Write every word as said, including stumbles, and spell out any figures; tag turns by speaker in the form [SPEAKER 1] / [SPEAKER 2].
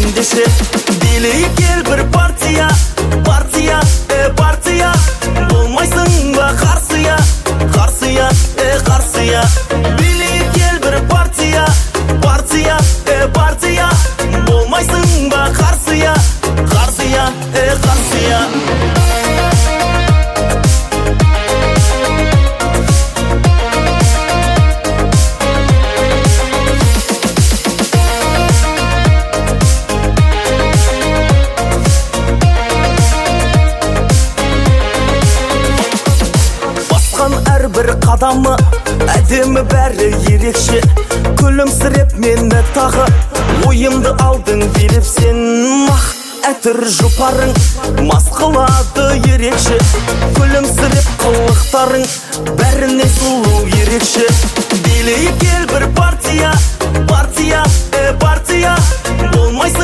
[SPEAKER 1] ендеше билейік ел бір партия, партия, э, партия. Болмайсың ба қарсыя, қарсыя, э, қарсыя. Билейік ел бір партия, партия, э, партия. Болмайсың ба қарсыя, қарсыя, э, қарсыя. Әрбір қадамы әдемі бәрі ерекше. Күлімсіреп мені тағы ойымды алдың билеп сен. Мақ әтір жұпарың мас қылады ерекше. Күлімсіреп қылықтарың бәріне сұлу ерекше. Билейік ел бір партия, партия, э, партия. Болмайсың